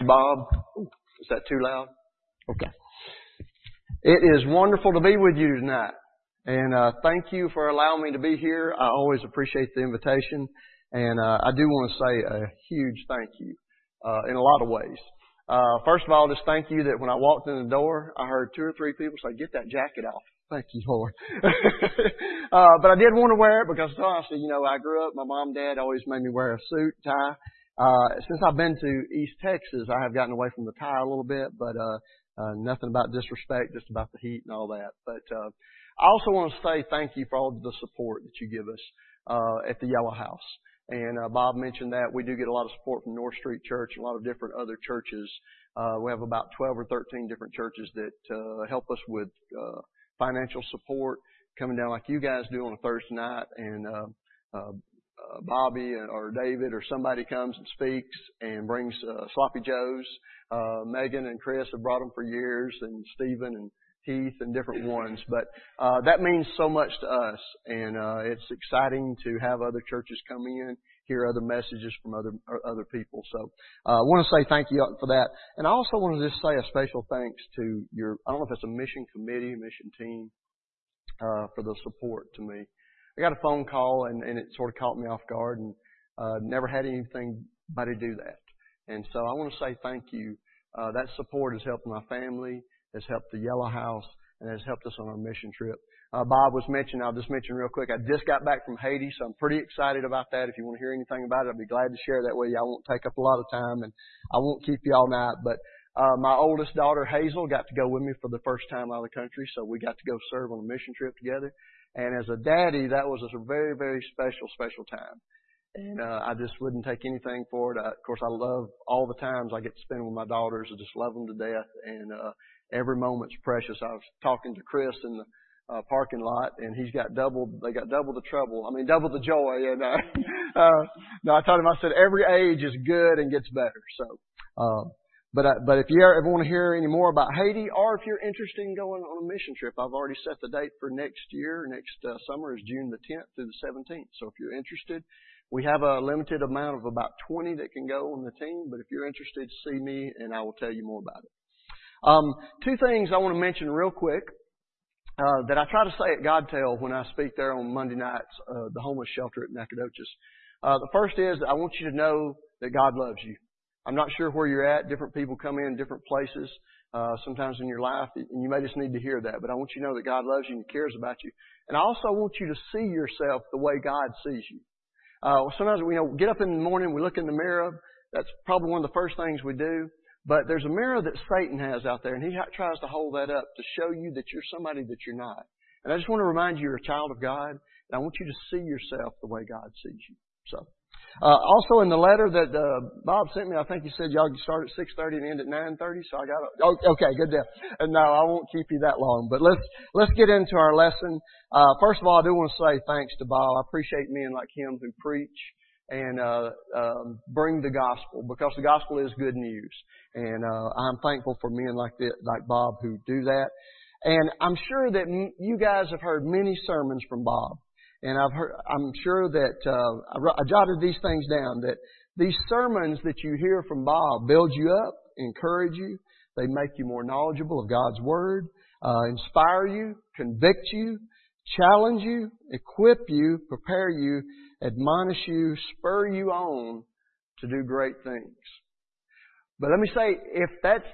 Bob. Ooh, is that too loud? Okay. It is wonderful to be with you tonight. And thank you for allowing me to be here. I always appreciate the invitation. And I do want to say a huge thank you in a lot of ways. First of all, just thank you that when I walked in the door, I heard 2 or 3 people say, "Get that jacket off." Thank you, Lord. But I did want to wear it because honestly, I grew up, my mom and dad always made me wear a suit, tie. Since I've been to East Texas, I have gotten away from the tie a little bit, but nothing about disrespect, just about the heat and all that. But I also want to say thank you for all the support that you give us at the Yellow House. And Bob mentioned that we do get a lot of support from North Street Church and a lot of different other churches. We have about 12 or 13 different churches that help us with financial support, coming down like you guys do on a Thursday night, and Bobby or David or somebody comes and speaks and brings Sloppy Joes. Megan and Chris have brought them for years, and Stephen and Heath and different ones. But that means so much to us, and it's exciting to have other churches come in, hear other messages from other people. So I want to say thank you for that. And I also want to just say a special thanks to I don't know if it's a mission committee, mission team, for the support to me. I got a phone call and it sort of caught me off guard, and never had anybody do that. And so I want to say thank you. That support has helped my family, has helped the Yellow House, and has helped us on our mission trip. Bob was mentioned, I'll just mention real quick, I just got back from Haiti, so I'm pretty excited about that. If you want to hear anything about it, I'll be glad to share that with you. I won't take up a lot of time, and I won't keep you all night, but my oldest daughter, Hazel, got to go with me for the first time out of the country, so we got to go serve on a mission trip together. And as a daddy, that was a very, very special time. And I just wouldn't take anything for it. Of course, I love all the times I get to spend with my daughters. I just love them to death, and every moment's precious. I was talking to Chris in the parking lot, and they got double the trouble. I mean, double the joy. And no, I told him, I said, every age is good and gets better. So, but if you ever want to hear any more about Haiti, or if you're interested in going on a mission trip, I've already set the date for next year. Next summer is June the 10th through the 17th. So if you're interested, we have a limited amount of about 20 that can go on the team. But if you're interested, see me, and I will tell you more about it. 2 things I want to mention real quick that I try to say at Godtel when I speak there on Monday nights, the homeless shelter at Nacogdoches. The first is I want you to know that God loves you. I'm not sure where you're at. Different people come in different places sometimes in your life, and you may just need to hear that. But I want you to know that God loves you and cares about you. And I also want you to see yourself the way God sees you. Sometimes we get up in the morning, we look in the mirror. That's probably one of the first things we do. But there's a mirror that Satan has out there, and he tries to hold that up to show you that you're somebody that you're not. And I just want to remind you you're a child of God, and I want you to see yourself the way God sees you. So, also in the letter that Bob sent me, I think he said y'all can start at 6:30 and end at 9:30. So I got okay, good deal. And no, I won't keep you that long. But let's get into our lesson. First of all, I do want to say thanks to Bob. I appreciate men like him who preach and bring the gospel, because the gospel is good news. And I'm thankful for men like Bob who do that. And I'm sure that you guys have heard many sermons from Bob. And I'm sure that I jotted these things down, that these sermons that you hear from Bob build you up, encourage you. They make you more knowledgeable of God's Word, inspire you, convict you, challenge you, equip you, prepare you, admonish you, spur you on to do great things. But let me say, if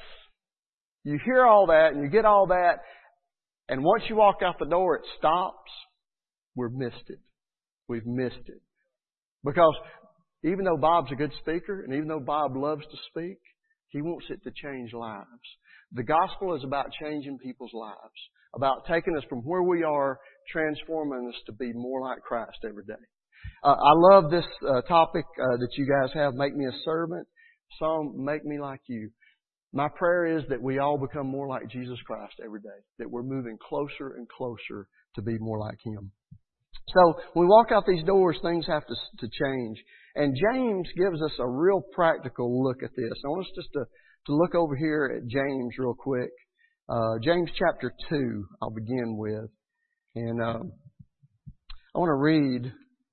you hear all that and you get all that, and once you walk out the door it stops, we've missed it. We've missed it. Because even though Bob's a good speaker, and even though Bob loves to speak, he wants it to change lives. The gospel is about changing people's lives, about taking us from where we are, transforming us to be more like Christ every day. I love this topic that you guys have, Make Me a Servant. Some make me like you. My prayer is that we all become more like Jesus Christ every day, that we're moving closer and closer to be more like Him. So when we walk out these doors, things have to change. And James gives us a real practical look at this. I want us just to look over here at James real quick. James chapter 2, I'll begin with. And I want to read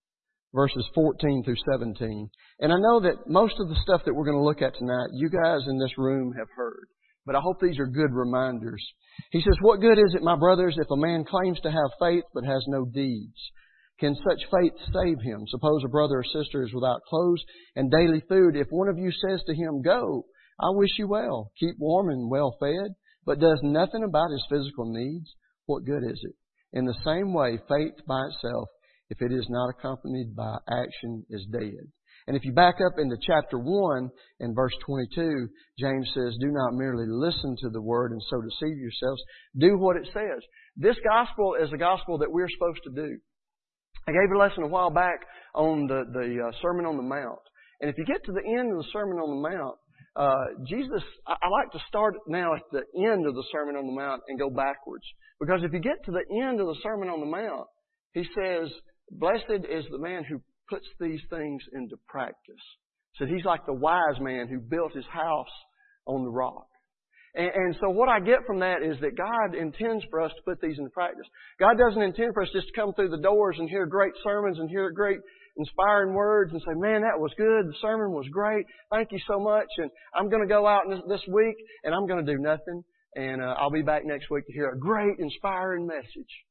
verses 14 through 17. And I know that most of the stuff that we're going to look at tonight, you guys in this room have heard. But I hope these are good reminders. He says, "What good is it, my brothers, if a man claims to have faith but has no deeds? Can such faith save him? Suppose a brother or sister is without clothes and daily food. If one of you says to him, 'Go, I wish you well, keep warm and well fed,' but does nothing about his physical needs, what good is it? In the same way, faith by itself, if it is not accompanied by action, is dead." And if you back up into chapter 1 and verse 22, James says, "Do not merely listen to the word and so deceive yourselves. Do what it says." This gospel is a gospel that we're supposed to do. I gave a lesson a while back on the Sermon on the Mount. And if you get to the end of the Sermon on the Mount, Jesus, I like to start now at the end of the Sermon on the Mount and go backwards. Because if you get to the end of the Sermon on the Mount, He says, "Blessed is the man who puts these things into practice." So he's like the wise man who built his house on the rock. And so what I get from that is that God intends for us to put these into practice. God doesn't intend for us just to come through the doors and hear great sermons and hear great inspiring words and say, "Man, that was good. The sermon was great. Thank you so much. And I'm going to go out this week and I'm going to do nothing. And I'll be back next week to hear a great inspiring message."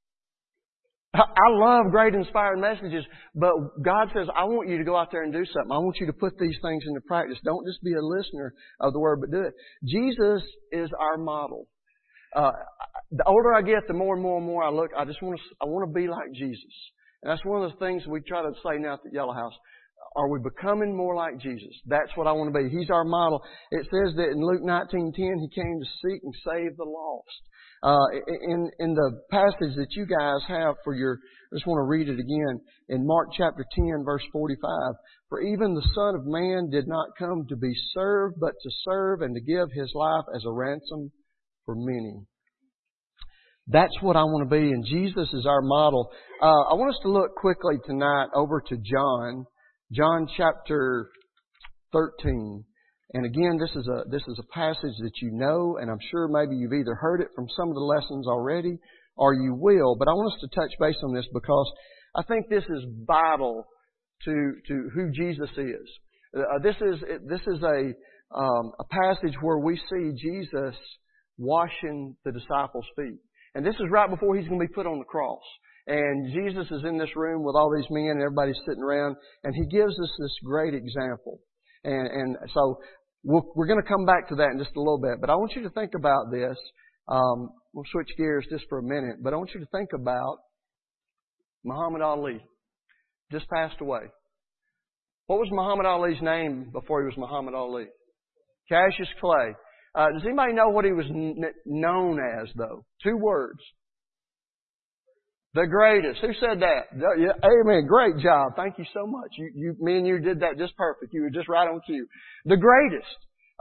I love great inspiring messages, but God says, "I want you to go out there and do something. I want you to put these things into practice. Don't just be a listener of the Word, but do it." Jesus is our model. The older I get, the more and more I look, I want to be like Jesus. And that's one of the things we try to say now at the Yellow House. Are we becoming more like Jesus? That's what I want to be. He's our model. It says that in Luke 19:10, He came to seek and save the lost. In the passage that you guys have for I just want to read it again. In Mark chapter 10, verse 45, "For even the Son of Man did not come to be served, but to serve and to give His life as a ransom for many." That's what I want to be, and Jesus is our model. I want us to look quickly tonight over to John chapter 13. And again, this is a passage that you know, and I'm sure maybe you've either heard it from some of the lessons already, or you will. But I want us to touch base on this because I think this is vital to who Jesus is. This is a passage where we see Jesus washing the disciples' feet, and this is right before He's going to be put on the cross. And Jesus is in this room with all these men, and everybody's sitting around, and He gives us this great example. And so we're going to come back to that in just a little bit. But I want you to think about this. We'll switch gears just for a minute. But I want you to think about Muhammad Ali. Just passed away. What was Muhammad Ali's name before he was Muhammad Ali? Cassius Clay. Does anybody know what he was known as, though? 2 words. The greatest. Who said that? Yeah, amen. Great job. Thank you so much. Me and you did that just perfect. You were just right on cue. The greatest.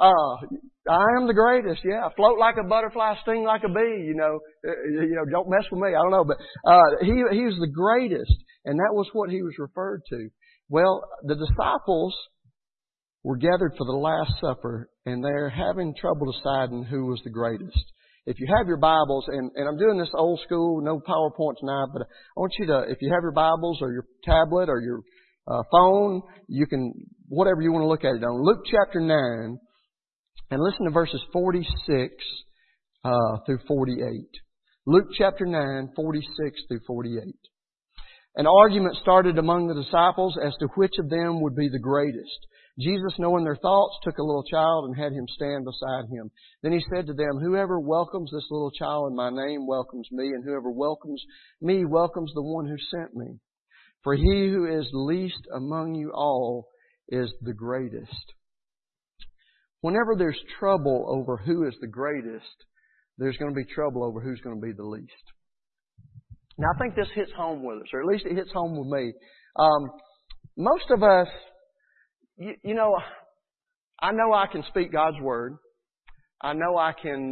I am the greatest. Yeah. Float like a butterfly, sting like a bee. Don't mess with me. I don't know. But, he was the greatest. And that was what he was referred to. Well, the disciples were gathered for the Last Supper, and they're having trouble deciding who was the greatest. If you have your Bibles, and I'm doing this old school, no PowerPoint tonight, but I want you to, if you have your Bibles or your tablet or your phone, you can, whatever you want to look at it on. Luke chapter 9, and listen to verses 46 through 48. Luke chapter 9, 46 through 48. An argument started among the disciples as to which of them would be the greatest. Jesus, knowing their thoughts, took a little child and had him stand beside him. Then He said to them, "Whoever welcomes this little child in my name welcomes me, and whoever welcomes me welcomes the one who sent me. For he who is least among you all is the greatest." Whenever there's trouble over who is the greatest, there's going to be trouble over who's going to be the least. Now, I think this hits home with us, or at least it hits home with me. Most of us, I know I can speak God's Word. I know I can,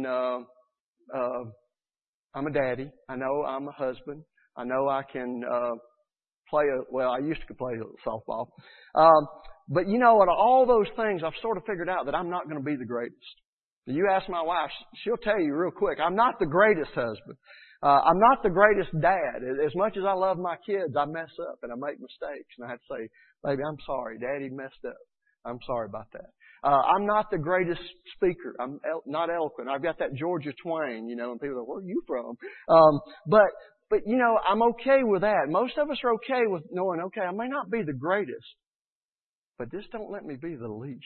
I'm a daddy. I know I'm a husband. I know I can I used to play softball. But out of all those things, I've sort of figured out that I'm not going to be the greatest. You ask my wife, she'll tell you real quick, I'm not the greatest husband. I'm not the greatest dad. As much as I love my kids, I mess up and I make mistakes. And I have to say, baby, I'm sorry. Daddy messed up. I'm sorry about that. I'm not the greatest speaker. I'm not eloquent. I've got that Georgia twang, and people are like, where are you from? But I'm okay with that. Most of us are okay with knowing, okay, I may not be the greatest, but just don't let me be the least.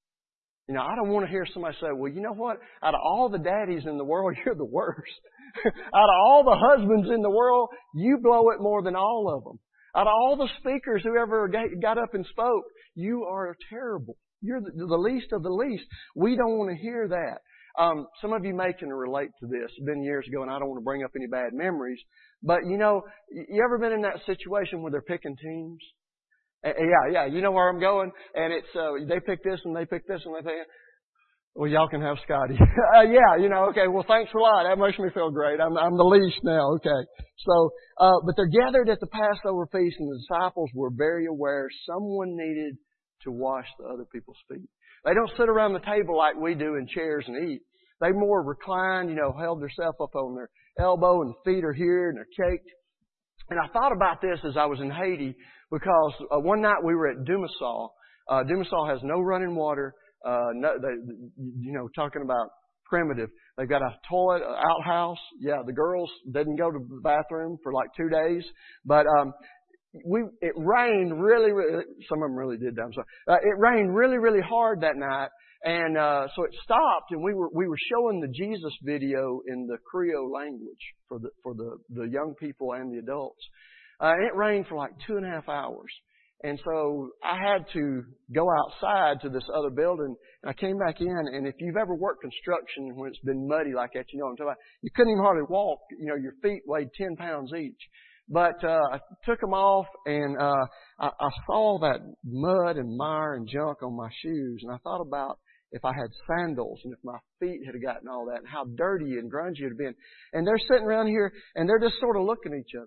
I don't want to hear somebody say, well, you know what? Out of all the daddies in the world, you're the worst. Out of all the husbands in the world, you blow it more than all of them. Out of all the speakers who ever got up and spoke, you are terrible. You're the least of the least. We don't want to hear that. Some of you may can relate to this. It's been years ago, and I don't want to bring up any bad memories. But, you ever been in that situation where they're picking teams? Yeah, you know where I'm going? And it's, they pick this and they pick this and they pick, well, y'all can have Scotty. Okay, well, thanks a lot. That makes me feel great. I'm the least now, okay. So, but they're gathered at the Passover feast, and the disciples were very aware someone needed to wash the other people's feet. They don't sit around the table like we do in chairs and eat. They more reclined, held themselves up on their elbow, and the feet are here and they're caked. And I thought about this as I was in Haiti, because one night we were at Dumasol. Dumasol has no running water. Talking about primitive. They've got a toilet, an outhouse. Yeah, the girls didn't go to the bathroom for like 2 days. But it rained really, some of them really did that. It rained really, really hard that night. And so it stopped, and we were showing the Jesus video in the Creole language for the young people and the adults. And it rained for like 2.5 hours. And so I had to go outside to this other building, and I came back in, and if you've ever worked construction when it's been muddy like that, you know what I'm talking about. You couldn't even hardly walk. Your feet weighed 10 pounds each. But I took them off, and I saw that mud and mire and junk on my shoes, and I thought about if I had sandals and if my feet had gotten all that, and how dirty and grungy it had been. And they're sitting around here, and they're just sort of looking at each other.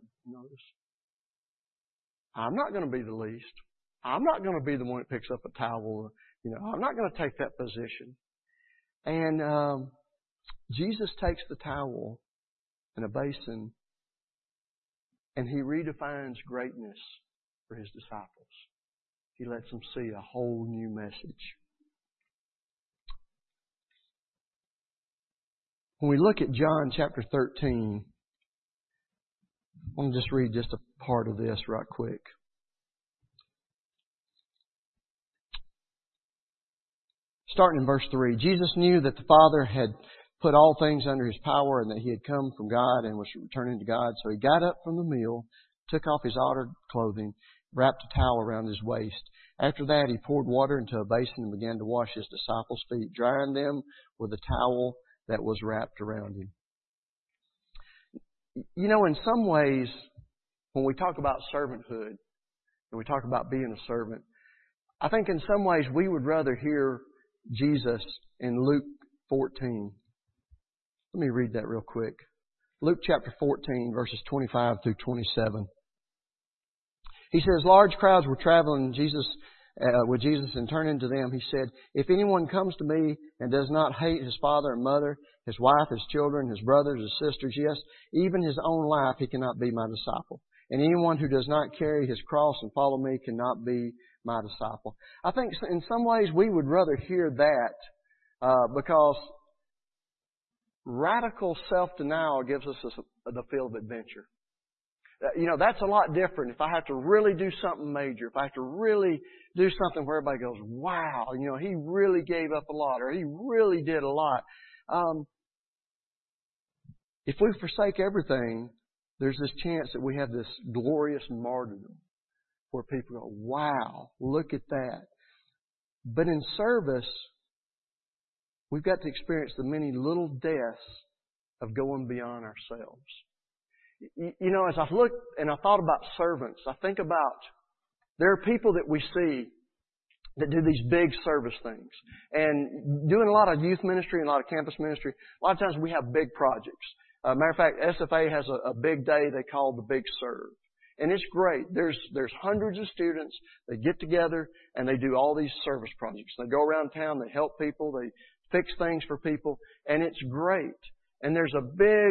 I'm not going to be the least. I'm not going to be the one that picks up a towel. I'm not going to take that position. And Jesus takes the towel and a basin, and He redefines greatness for His disciples. He lets them see a whole new message. When we look at John chapter 13, I want to just read just a part of this right quick. Starting in verse 3, Jesus knew that the Father had put all things under His power and that He had come from God and was returning to God. So He got up from the meal, took off His outer clothing, wrapped a towel around His waist. After that, He poured water into a basin and began to wash His disciples' feet, drying them with a towel that was wrapped around Him. In some ways, when we talk about servanthood and we talk about being a servant, I think in some ways we would rather hear Jesus in Luke 14. Let me read that real quick. Luke chapter 14, verses 25 through 27. He says, large crowds were traveling with Jesus, and turning to them, He said, if anyone comes to me and does not hate his father and mother, his wife, his children, his brothers, his sisters, yes, even his own life, he cannot be my disciple. And anyone who does not carry his cross and follow me cannot be my disciple. I think in some ways we would rather hear that because radical self-denial gives us the feel of adventure. That's a lot different. If I have to really do something major, if I have to really do something where everybody goes, wow, he really gave up a lot, or he really did a lot. If we forsake everything, there's this chance that we have this glorious martyrdom where people go, wow, look at that. But in service, we've got to experience the many little deaths of going beyond ourselves. As I've looked and I thought about servants, I think about there are people that we see that do these big service things. And doing a lot of youth ministry and a lot of campus ministry, a lot of times we have big projects. Matter of fact, SFA has a big day they call the Big Serve. And it's great. There's hundreds of students. They get together and they do all these service projects. They go around town, they help people, they fix things for people, and it's great. And there's a big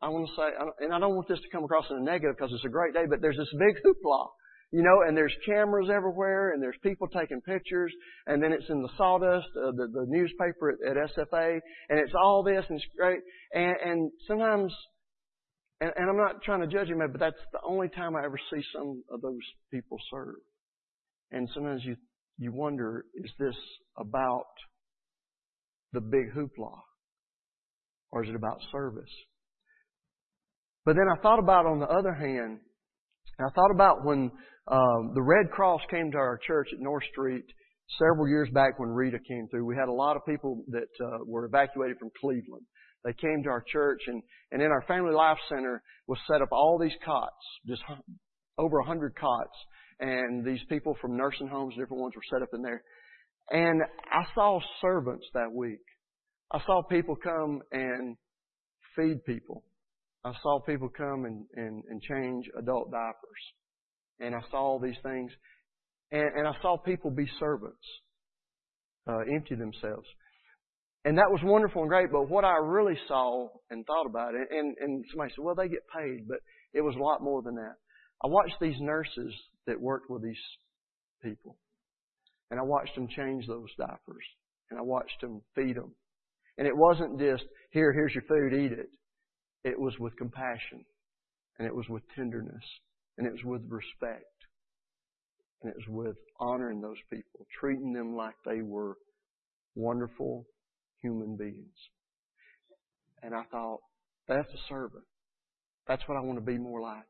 I want to say, and I don't want this to come across in a negative because it's a great day, but there's this big hoopla, and there's cameras everywhere, and there's people taking pictures, and then it's in the sawdust, the newspaper at SFA, and it's all this, and it's great. And sometimes, and I'm not trying to judge him, but that's the only time I ever see some of those people serve. And sometimes you wonder, is this about the big hoopla? Or is it about service? But then I thought about, on the other hand, I thought about when the Red Cross came to our church at North Street several years back when Rita came through. We had a lot of people that were evacuated from Cleveland. They came to our church, and in our Family Life Center was set up all these cots, just over 100 cots. And these people from nursing homes, different ones, were set up in there. And I saw servants that week. I saw people come and feed people. I saw people come and change adult diapers. And I saw all these things. And I saw people be servants, empty themselves. And that was wonderful and great. But what I really saw and thought about it, and somebody said, well, they get paid. But it was a lot more than that. I watched these nurses that worked with these people. And I watched them change those diapers. And I watched them feed them. And it wasn't just, here's your food, eat it. It was with compassion. And it was with tenderness. And it was with respect. And it was with honoring those people. Treating them like they were wonderful human beings. And I thought, that's a servant. That's what I want to be more like.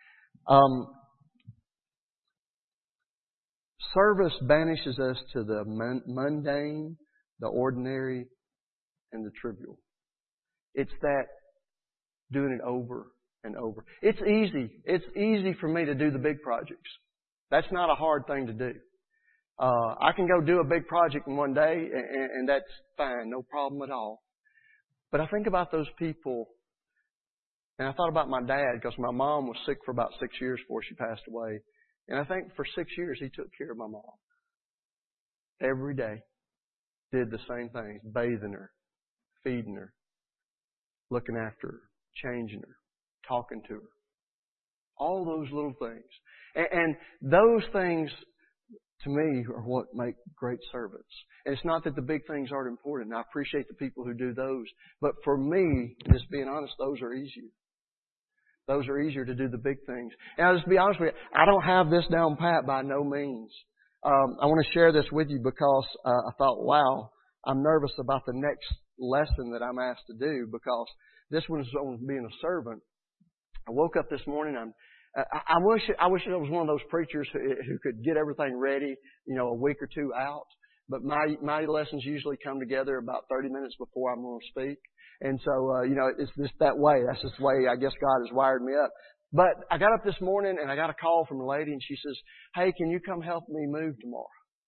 Service banishes us to the mundane, the ordinary, and the trivial. It's that doing it over and over. It's easy. It's easy for me to do the big projects. That's not a hard thing to do. I can go do a big project in one day, and that's fine, no problem at all. But I think about those people, and I thought about my dad, because my mom was sick for about 6 years before she passed away. And I think for 6 years he took care of my mom. Every day. Did the same things. Bathing her. Feeding her. Looking after her. Changing her. Talking to her. All those little things. And those things, to me, are what make great servants. And it's not that the big things aren't important. I appreciate the people who do those. But for me, just being honest, those are easier. Those are easier to do the big things. And I'll just be honest with you, I don't have this down pat by no means. I want to share this with you because I thought, wow, I'm nervous about the next lesson that I'm asked to do, because this one is on being a servant. I woke up this morning. I wish it was one of those preachers who could get everything ready, a week or two out. But my lessons usually come together about 30 minutes before I'm going to speak. And so, it's just that way. That's just the way I guess God has wired me up. But I got up this morning and I got a call from a lady, and she says, hey, can you come help me move tomorrow?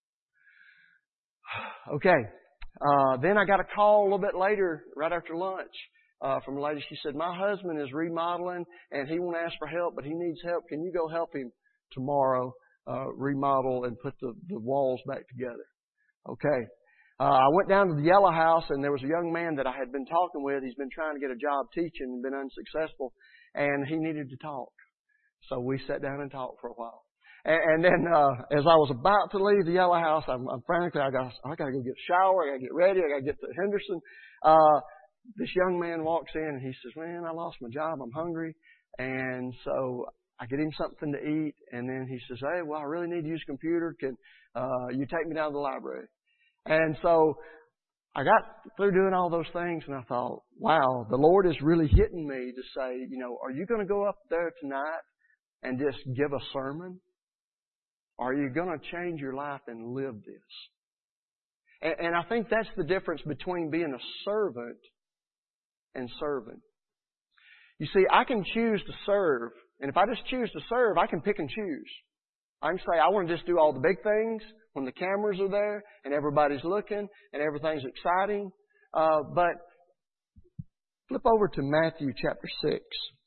Okay. Then I got a call a little bit later, right after lunch, from a lady. She said, my husband is remodeling and he won't ask for help, but he needs help. Can you go help him tomorrow, remodel and put the walls back together? Okay. I went down to the Yellow House, and there was a young man that I had been talking with. He's been trying to get a job teaching and been unsuccessful, and he needed to talk. So we sat down and talked for a while. And then, as I was about to leave the Yellow House, I'm frantically, I got to go get a shower. I got to get ready. I got to get to Henderson. This young man walks in and he says, man, I lost my job. I'm hungry. And so I get him something to eat. And then he says, hey, well, I really need to use a computer. Can, you take me down to the library? And so I got through doing all those things, and I thought, wow, the Lord is really hitting me to say, are you going to go up there tonight and just give a sermon? Or are you going to change your life and live this? And I think that's the difference between being a servant and serving. You see, I can choose to serve, and if I just choose to serve, I can pick and choose. I can say, I want to just do all the big things when the cameras are there and everybody's looking and everything's exciting. But flip over to Matthew chapter 6.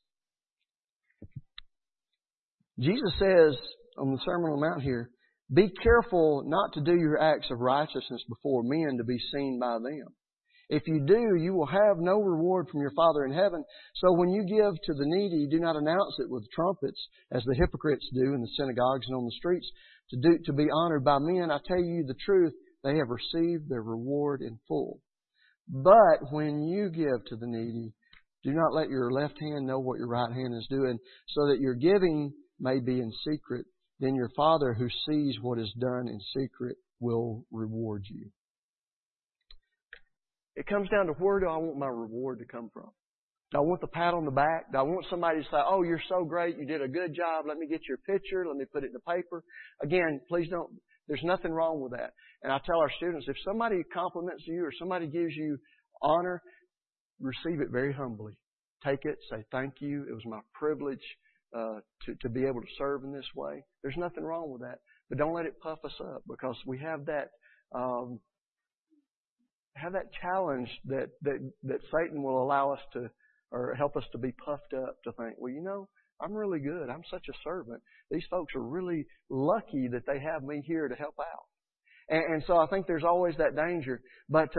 Jesus says on the Sermon on the Mount here, be careful not to do your acts of righteousness before men to be seen by them. If you do, you will have no reward from your Father in heaven. So when you give to the needy, do not announce it with trumpets, as the hypocrites do in the synagogues and on the streets, to be honored by men. I tell you the truth, they have received their reward in full. But when you give to the needy, do not let your left hand know what your right hand is doing, so that your giving may be in secret. Then your Father who sees what is done in secret will reward you. It comes down to, where do I want my reward to come from? Do I want the pat on the back? Do I want somebody to say, oh, you're so great, you did a good job, let me get your picture, let me put it in the paper? Again, please don't, there's nothing wrong with that. And I tell our students, if somebody compliments you or somebody gives you honor, receive it very humbly. Take it, say thank you. It was my privilege to be able to serve in this way. There's nothing wrong with that. But don't let it puff us up, because we have that challenge that Satan will allow us to, or help us to be puffed up to think, well, you know, I'm really good. I'm such a servant. These folks are really lucky that they have me here to help out. And so I think there's always that danger. But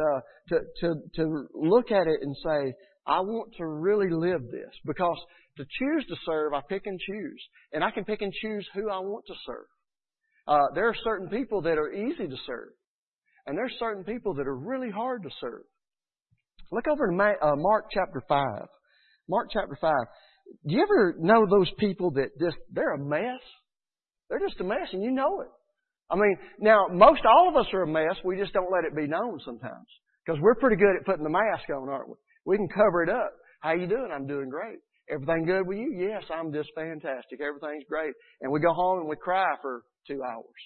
to look at it and say, I want to really live this. Because to choose to serve, I pick and choose. And I can pick and choose who I want to serve. There are certain people that are easy to serve. And there's certain people that are really hard to serve. Look over to Mark chapter 5. Mark chapter 5. Do you ever know those people that they're a mess? They're just a mess, and you know it. I mean, now, most all of us are a mess. We just don't let it be known sometimes. Because we're pretty good at putting the mask on, aren't we? We can cover it up. How you doing? I'm doing great. Everything good with you? Yes, I'm just fantastic. Everything's great. And we go home and we cry for 2 hours.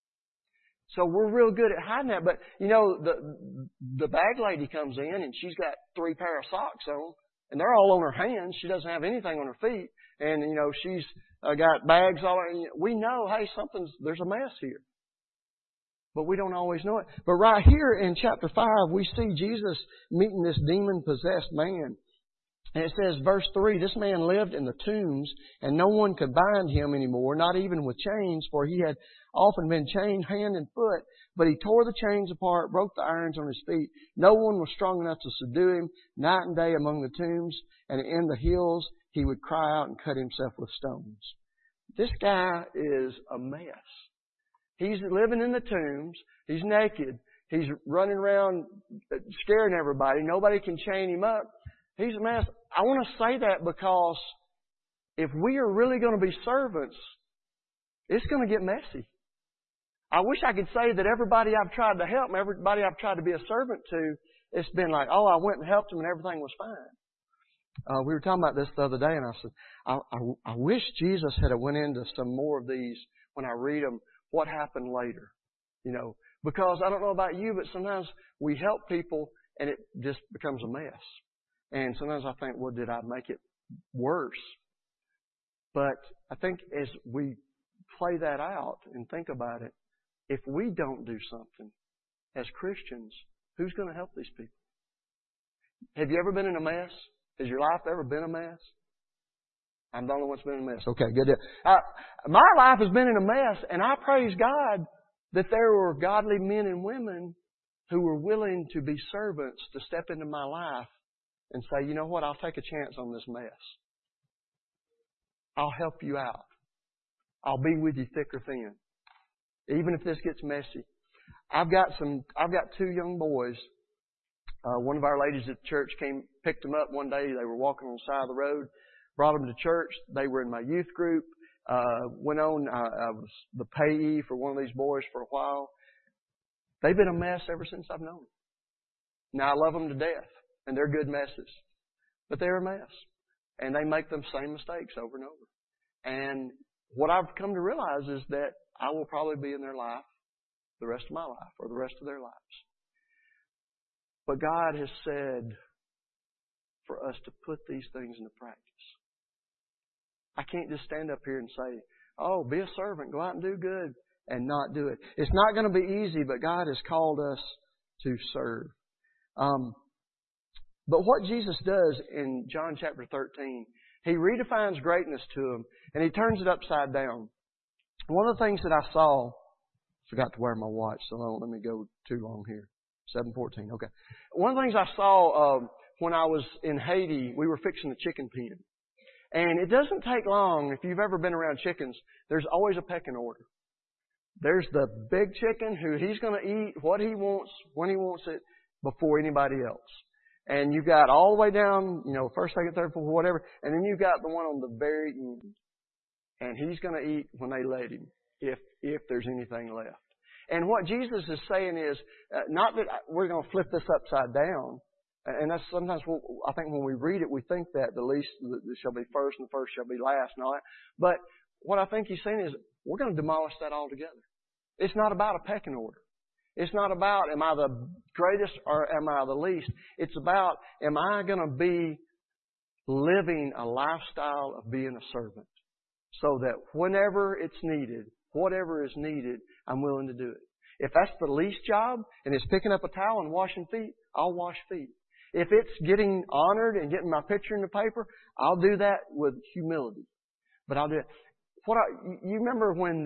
So we're real good at hiding that. But, you know, the bag lady comes in and she's got 3 pair of socks on. And they're all on her hands. She doesn't have anything on her feet. And, you know, she's got bags all over. We know, hey, there's a mess here. But we don't always know it. But right here in chapter 5, we see Jesus meeting this demon-possessed man. And it says, verse 3, this man lived in the tombs, and no one could bind him anymore, not even with chains, for he had often been chained hand and foot. But he tore the chains apart, broke the irons on his feet. No one was strong enough to subdue him. Night and day among the tombs and in the hills, he would cry out and cut himself with stones. This guy is a mess. He's living in the tombs. He's naked. He's running around scaring everybody. Nobody can chain him up. He's a mess. I want to say that because if we are really going to be servants, it's going to get messy. I wish I could say that everybody I've tried to help, everybody I've tried to be a servant to, it's been like, oh, I went and helped them and everything was fine. We were talking about this the other day, and I said, I wish Jesus had went into some more of these when I read them, what happened later. You know, because I don't know about you, but sometimes we help people and it just becomes a mess. And sometimes I think, well, did I make it worse? But I think as we play that out and think about it, if we don't do something as Christians, who's going to help these people? Have you ever been in a mess? Has your life ever been a mess? I'm the only one that's been in a mess. Okay, good deal. My life has been in a mess, and I praise God that there were godly men and women who were willing to be servants to step into my life and say, you know what, I'll take a chance on this mess. I'll help you out. I'll be with you thick or thin. Even if this gets messy. I've got 2 young boys. One of our ladies at church picked them up one day. They were walking on the side of the road, brought them to church. They were in my youth group. Went on. I was the payee for one of these boys for a while. They've been a mess ever since I've known them. Now I love them to death, and they're good messes, but they're a mess, and they make the same mistakes over and over. And what I've come to realize is that I will probably be in their life the rest of my life or the rest of their lives. But God has said for us to put these things into practice. I can't just stand up here and say, oh, be a servant, go out and do good, and not do it. It's not going to be easy, but God has called us to serve. But what Jesus does in John chapter 13, He redefines greatness to them, and He turns it upside down. One of the things that I saw, forgot to wear my watch, so don't let me go too long here. 7:14. Okay. One of the things I saw when I was in Haiti, we were fixing a chicken pen. And it doesn't take long, if you've ever been around chickens, there's always a pecking order. There's the big chicken who he's going to eat what he wants, when he wants it, before anybody else. And you've got all the way down, first, second, third, fourth, whatever. And then you've got the one on the very end. And he's going to eat when they let him, if there's anything left. And what Jesus is saying is, not that we're going to flip this upside down. And that's sometimes I think when we read it, we think that the least shall be first and the first shall be last and all that. But what I think he's saying is, we're going to demolish that altogether. It's not about a pecking order. It's not about, am I the greatest or am I the least? It's about, am I going to be living a lifestyle of being a servant? So that whenever it's needed, whatever is needed, I'm willing to do it. If that's the least job, and it's picking up a towel and washing feet, I'll wash feet. If it's getting honored and getting my picture in the paper, I'll do that with humility. But I'll do it. You remember when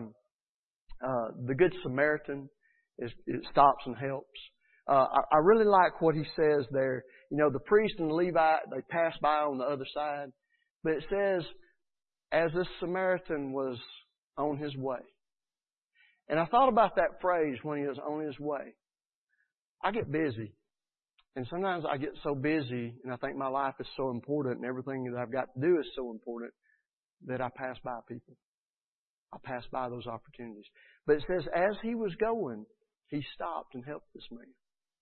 the Good Samaritan it stops and helps? I really like what he says there. The priest and the Levite, they pass by on the other side. But it says, as this Samaritan was on his way. And I thought about that phrase, when he was on his way. I get busy. And sometimes I get so busy, and I think my life is so important, and everything that I've got to do is so important, that I pass by people. I pass by those opportunities. But it says, as he was going, he stopped and helped this man.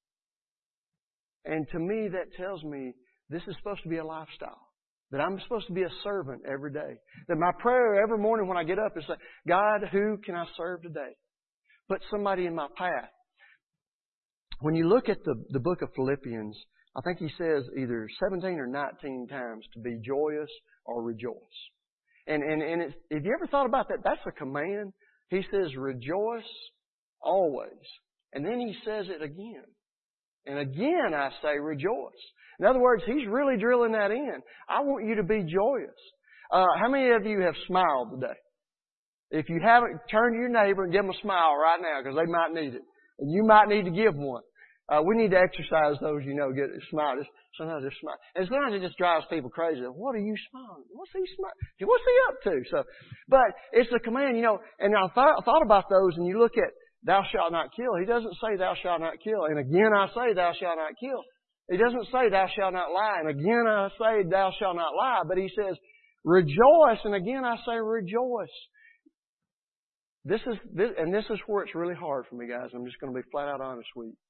And to me, that tells me this is supposed to be a lifestyle. That I'm supposed to be a servant every day. That my prayer every morning when I get up is say, God, who can I serve today? Put somebody in my path. When you look at the book of Philippians, I think he says either 17 or 19 times to be joyous or rejoice. And it's, if you ever thought about that, that's a command. He says rejoice always. And then he says it again. And again I say rejoice. In other words, he's really drilling that in. I want you to be joyous. How many of you have smiled today? If you haven't, turn to your neighbor and give them a smile right now, because they might need it. And you might need to give one. We need to exercise those, get a smile. Sometimes they smile. And sometimes it just drives people crazy. What are you smiling? What's he smiling? What's he up to? But it's a command, and I thought about those, and you look at thou shalt not kill. He doesn't say thou shalt not kill. And again I say thou shalt not kill. He doesn't say thou shalt not lie. And again I say thou shalt not lie. But he says rejoice. And again I say rejoice. This is where it's really hard for me, guys. I'm just going to be flat out honest with you.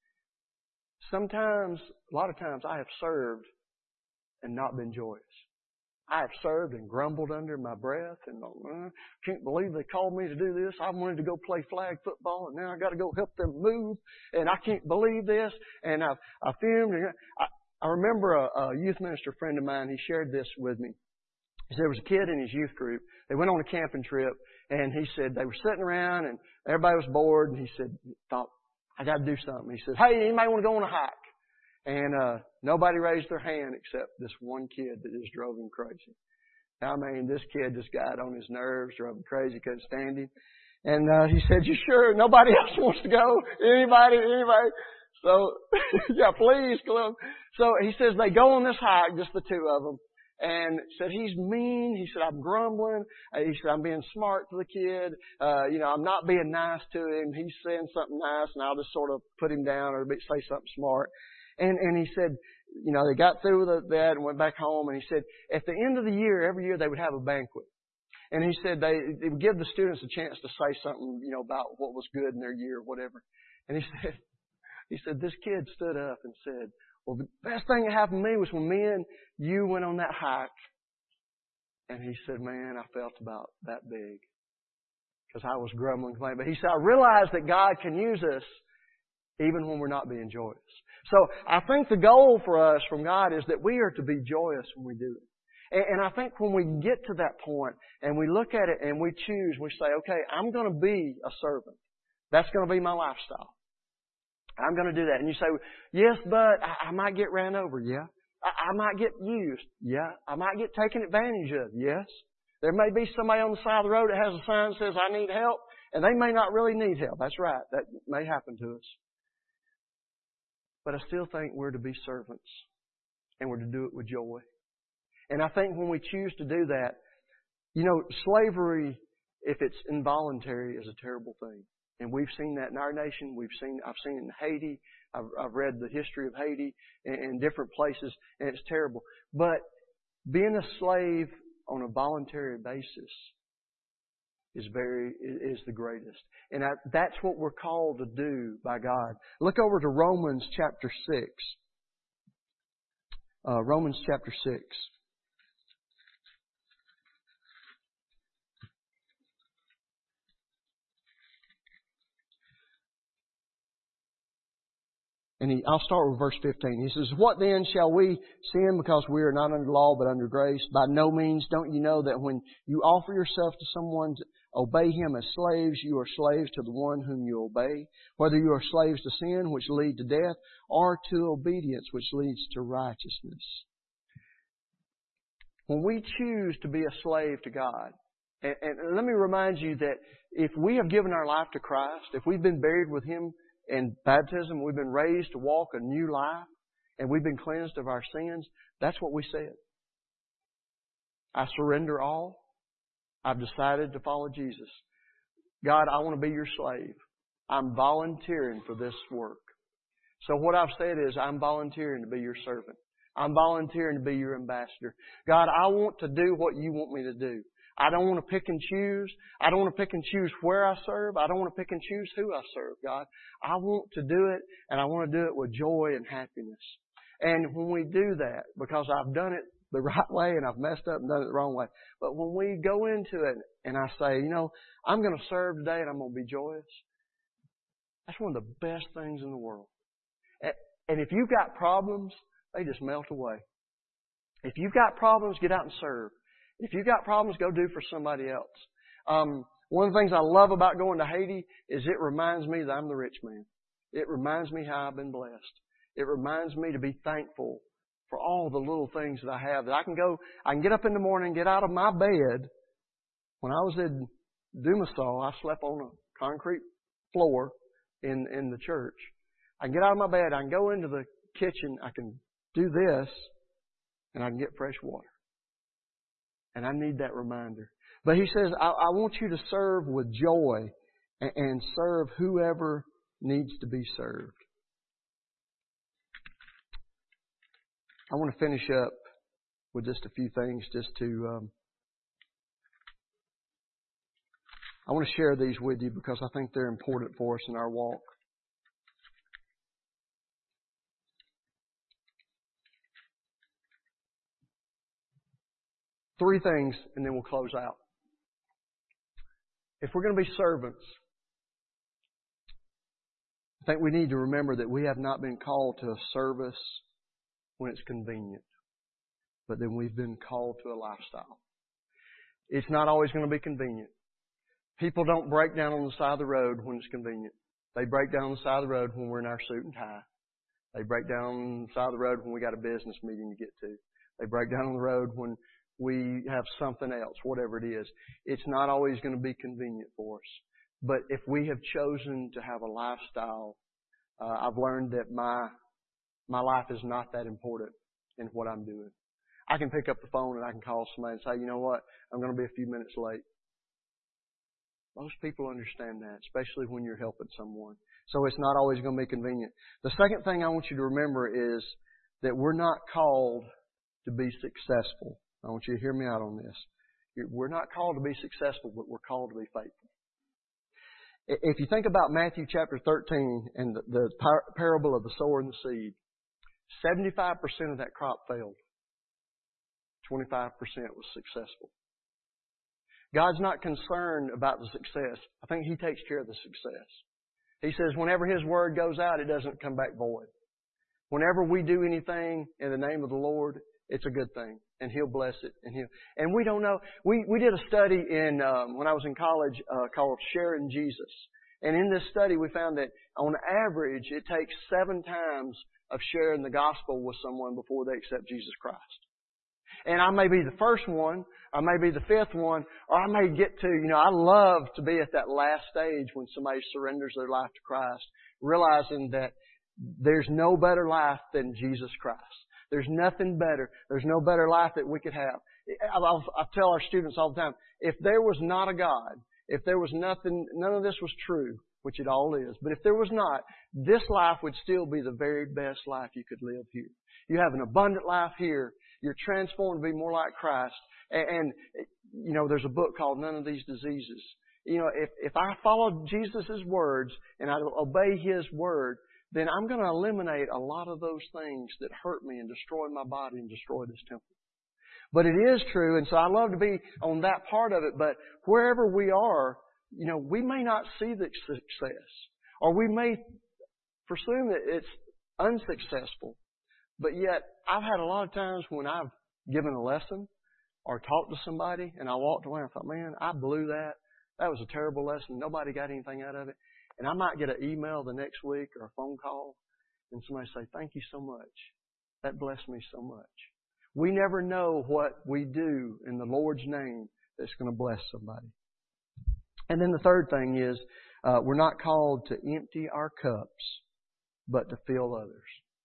A lot of times I have served and not been joyous. I have served and grumbled under my breath and can't believe they called me to do this. I wanted to go play flag football and now I got to go help them move and I can't believe this. And I fumed. I remember a youth minister friend of mine, he shared this with me. He said there was a kid in his youth group. They went on a camping trip and he said they were sitting around and everybody was bored and he said, thought, I got to do something. He said, hey, anybody want to go on a hike? And nobody raised their hand except this one kid that just drove him crazy. I mean, this kid just got on his nerves, drove him crazy, couldn't stand him. And he said, you sure nobody else wants to go? Anybody? So, yeah, please come. So he says they go on this hike, just the two of them. And said he's mean. He said I'm grumbling. He said I'm being smart to the kid. I'm not being nice to him. He's saying something nice, and I'll just sort of put him down or say something smart. And he said, they got through with that and went back home. And he said at the end of the year, every year they would have a banquet. And he said they would give the students a chance to say something, about what was good in their year or whatever. And he said this kid stood up and said, well, the best thing that happened to me was when me and you went on that hike. And he said, man, I felt about that big. Because I was grumbling, complaining. But he said, I realized that God can use us even when we're not being joyous. So I think the goal for us from God is that we are to be joyous when we do it. And I think when we get to that point and we look at it and we choose, we say, okay, I'm going to be a servant. That's going to be my lifestyle. I'm going to do that. And you say, yes, but I might get ran over. Yeah. I might get used. Yeah. I might get taken advantage of. Yes. There may be somebody on the side of the road that has a sign that says, I need help. And they may not really need help. That's right. That may happen to us. But I still think we're to be servants, and we're to do it with joy. And I think when we choose to do that, slavery, if it's involuntary, is a terrible thing. And we've seen that in our nation. I've seen it in Haiti. I've read the history of Haiti in different places, and it's terrible. But being a slave on a voluntary basis is the greatest. And that's what we're called to do by God. Look over to Romans chapter 6. Romans chapter 6. And I'll start with verse 15. He says, "What then shall we sin because we are not under law but under grace? By no means. Don't you know that when you offer yourself to someone to obey him as slaves, you are slaves to the one whom you obey, whether you are slaves to sin, which lead to death, or to obedience, which leads to righteousness." When we choose to be a slave to God, and let me remind you that if we have given our life to Christ, if we've been buried with Him in baptism, we've been raised to walk a new life, and we've been cleansed of our sins, that's what we said. I surrender all. I've decided to follow Jesus. God, I want to be your slave. I'm volunteering for this work. So what I've said is I'm volunteering to be your servant. I'm volunteering to be your ambassador. God, I want to do what you want me to do. I don't want to pick and choose. I don't want to pick and choose where I serve. I don't want to pick and choose who I serve, God. I want to do it, and I want to do it with joy and happiness. And when we do that, because I've done it the right way and I've messed up and done it the wrong way, but when we go into it and I say, I'm going to serve today and I'm going to be joyous, that's one of the best things in the world. And if you've got problems, they just melt away. If you've got problems, get out and serve. If you've got problems, go do for somebody else. One of the things I love about going to Haiti is it reminds me that I'm the rich man. It reminds me how I've been blessed. It reminds me to be thankful for all the little things that I have. That I can get up in the morning, get out of my bed. When I was in Dumasol, I slept on a concrete floor in the church. I can get out of my bed, I can go into the kitchen, I can do this, and I can get fresh water. And I need that reminder. But he says, I want you to serve with joy and serve whoever needs to be served. I want to finish up with just a few things I want to share these with you because I think they're important for us in our walk. Three things, and then we'll close out. If we're going to be servants, I think we need to remember that we have not been called to a service when it's convenient, but then we've been called to a lifestyle. It's not always going to be convenient. People don't break down on the side of the road when it's convenient. They break down on the side of the road when we're in our suit and tie. They break down on the side of the road when we got a business meeting to get to. They break down on the road when we have something else, whatever it is. It's not always going to be convenient for us. But if we have chosen to have a lifestyle, I've learned that my life is not that important in what I'm doing. I can pick up the phone and I can call somebody and say, you know what, I'm going to be a few minutes late. Most people understand that, especially when you're helping someone. So it's not always going to be convenient. The second thing I want you to remember is that we're not called to be successful. I want you to hear me out on this. We're not called to be successful, but we're called to be faithful. If you think about Matthew chapter 13 and the parable of the sower and the seed, 75% of that crop failed. 25% was successful. God's not concerned about the success. I think He takes care of the success. He says whenever His word goes out, it doesn't come back void. Whenever we do anything in the name of the Lord, it's a good thing, and He'll bless it. And we don't know. We did a study when I was in college called Sharing Jesus. And in this study, we found that on average, it takes 7 times of sharing the gospel with someone before they accept Jesus Christ. And I may be the first one, I may be the 5th one, or I may get to, I love to be at that last stage when somebody surrenders their life to Christ, realizing that There's no better life than Jesus Christ. There's nothing better. There's no better life that we could have. I tell our students all the time, if there was not a God, if there was nothing, none of this was true, which it all is, but if there was not, this life would still be the very best life you could live here. You have an abundant life here. You're transformed to be more like Christ. And you know, there's a book called None of These Diseases. You know, if I follow Jesus' words and I obey His word, then I'm going to eliminate a lot of those things that hurt me and destroy my body and destroy this temple. But it is true, and so I love to be on that part of it, but wherever we are, you know, we may not see the success, or we may presume that it's unsuccessful. But yet, I've had a lot of times when I've given a lesson or talked to somebody and I walked away and I thought, man, I blew that. That was a terrible lesson. Nobody got anything out of it. And I might get an email the next week or a phone call and somebody say, thank you so much. That blessed me so much. We never know what we do in the Lord's name that's going to bless somebody. And then the third thing is, we're not called to empty our cups, but to fill others.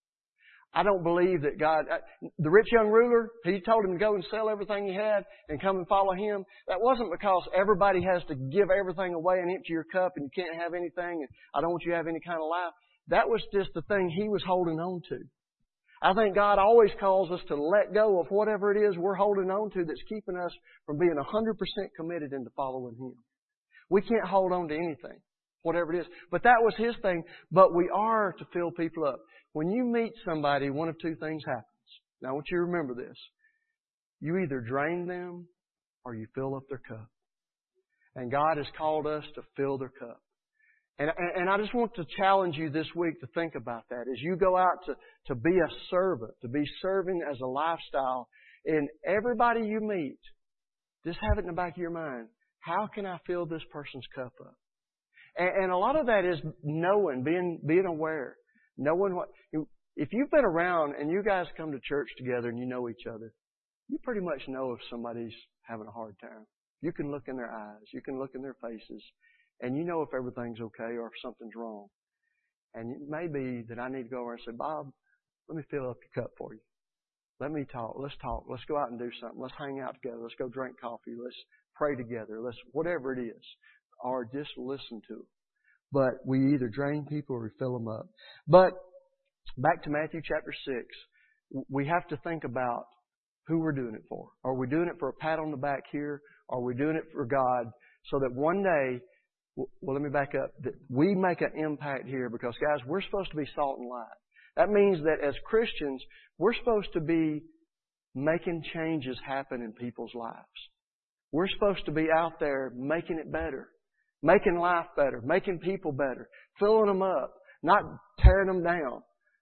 I don't believe that God, the rich young ruler, He told him to go and sell everything he had and come and follow Him. That wasn't because everybody has to give everything away and empty your cup and you can't have anything and I don't want you to have any kind of life. That was just the thing he was holding on to. I think God always calls us to let go of whatever it is we're holding on to that's keeping us from being 100% committed into following Him. We can't hold on to anything, whatever it is. But that was His thing. But we are to fill people up. When you meet somebody, one of two things happens. Now I want you to remember this. You either drain them or you fill up their cup. And God has called us to fill their cup. And I just want to challenge you this week to think about that. As you go out to be a servant, to be serving as a lifestyle, and everybody you meet, just have it in the back of your mind. How can I fill this person's cup up? And a lot of that is knowing, being aware. Knowing what, if you've been around and you guys come to church together and you know each other, you pretty much know if somebody's having a hard time. You can look in their eyes. You can look in their faces. And you know if everything's okay or if something's wrong. And it may be that I need to go over and say, Bob, let me fill up your cup for you. Let me talk. Let's talk. Let's go out and do something. Let's hang out together. Let's go drink coffee. Let's pray together. Let's, whatever it is. Or just listen to them. But we either drain people or we fill them up. But back to Matthew chapter 6, we have to think about who we're doing it for. Are we doing it for a pat on the back here? Are we doing it for God so that one day, well, let me back up, that we make an impact here because, guys, we're supposed to be salt and light. That means that as Christians, we're supposed to be making changes happen in people's lives. We're supposed to be out there making it better. Making life better, making people better, filling them up, not tearing them down.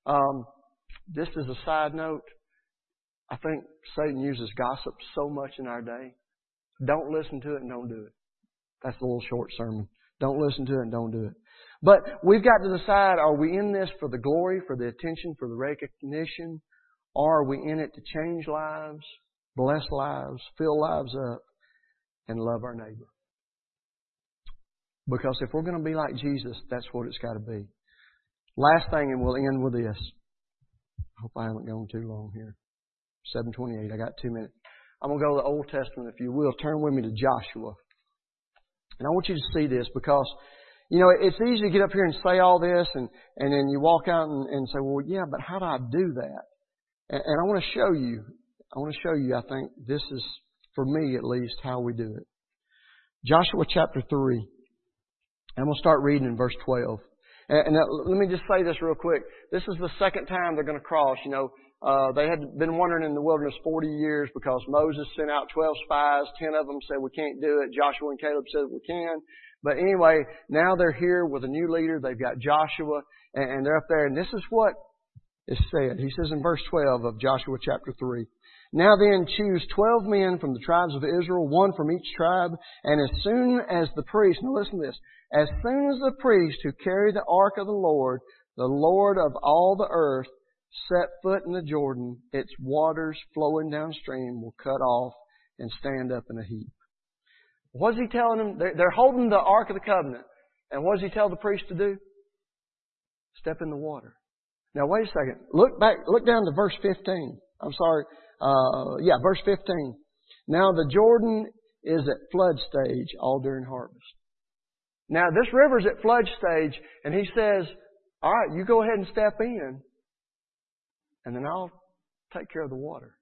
Just as a side note, I think Satan uses gossip so much in our day. Don't listen to it and don't do it. That's a little short sermon. Don't listen to it and don't do it. But we've got to decide, are we in this for the glory, for the attention, for the recognition? Or are we in it to change lives, bless lives, fill lives up, and love our neighbor? Because if we're going to be like Jesus, that's what it's got to be. Last thing, and we'll end with this. I hope I haven't gone too long here. 7:28. I got 2 minutes. I'm going to go to the Old Testament, if you will. Turn with me to Joshua. And I want you to see this because, you know, it's easy to get up here and say all this and then you walk out and say, well, yeah, but how do I do that? And I want to show you. I think this is, for me at least, how we do it. Joshua chapter 3. And we'll start reading in verse 12. And let me just say this real quick. This is the second time they're going to cross. You know, they had been wandering in the wilderness 40 years because Moses sent out 12 spies. 10 of them said we can't do it. Joshua and Caleb said we can. But anyway, now they're here with a new leader. They've got Joshua and they're up there. And this is what is said. He says in verse 12 of Joshua chapter 3. Now then, choose 12 men from the tribes of Israel, one from each tribe, and as soon as the priest, now listen to this, as soon as the priest who carry the ark of the Lord of all the earth, set foot in the Jordan, its waters flowing downstream will cut off and stand up in a heap. What's he telling them? They're holding the ark of the covenant. And what does he tell the priest to do? Step in the water. Now wait a second. Look down to verse 15. I'm sorry. Verse 15. Now the Jordan is at flood stage all during harvest. Now this river's at flood stage, and he says, all right, you go ahead and step in, and then I'll take care of the water.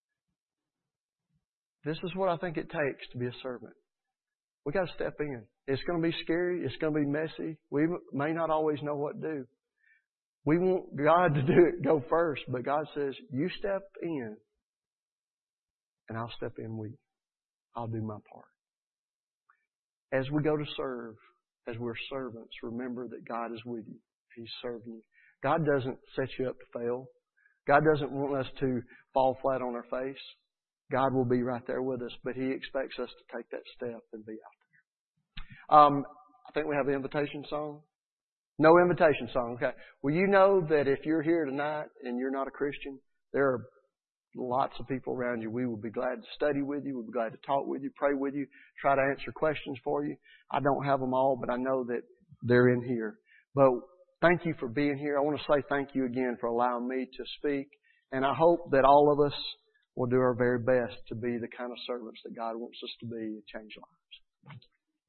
This is what I think it takes to be a servant. We got to step in. It's going to be scary. It's going to be messy. We may not always know what to do. We want God to go first, but God says, you step in, and I'll step in with you. I'll do my part. As we go to serve, as we're servants, remember that God is with you. He's serving you. God doesn't set you up to fail. God doesn't want us to fall flat on our face. God will be right there with us, but He expects us to take that step and be out there. I think we have an invitation song. No invitation song. Okay. Well, you know that if you're here tonight and you're not a Christian, there are lots of people around you. We will be glad to study with you. We'll be glad to talk with you, pray with you, try to answer questions for you. I don't have them all, but I know that they're in here. But thank you for being here. I want to say thank you again for allowing me to speak. And I hope that all of us will do our very best to be the kind of servants that God wants us to be and change lives.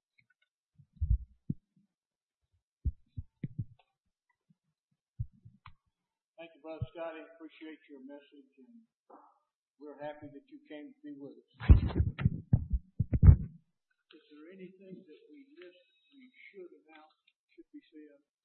Thank you, Brother Scotty. Appreciate your message, and we're happy that you came to be with us. Is there anything that we missed, we should announce, should be said?